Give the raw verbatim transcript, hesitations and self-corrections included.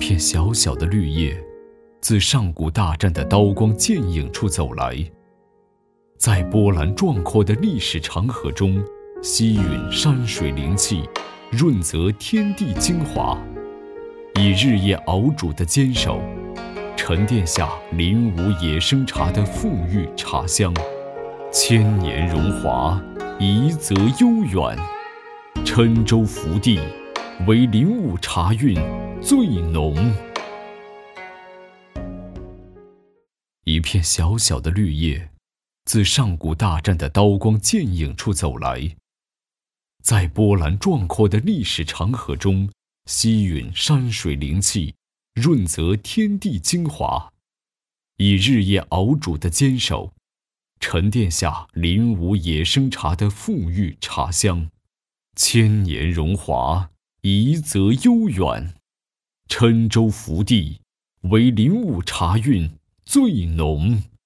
片小小的绿叶，自上古大战的刀光剑影处走来，在波澜壮阔的历史长河中，吸吮山水灵气，润泽天地精华，以日夜熬煮的坚守，沉淀下林武野生茶的馥郁茶香，千年荣华，遗泽悠远。郴州福地，唯林武茶韵最浓。一片小小的绿叶，自上古大战的刀光剑影处走来，在波澜壮阔的历史长河中，吸吮山水灵气，润泽天地精华，以日夜熬煮的坚守，沉淀下林武野生茶的馥郁茶香，千年荣华，遗泽悠远。郴州福地，唯林武茶韵最浓。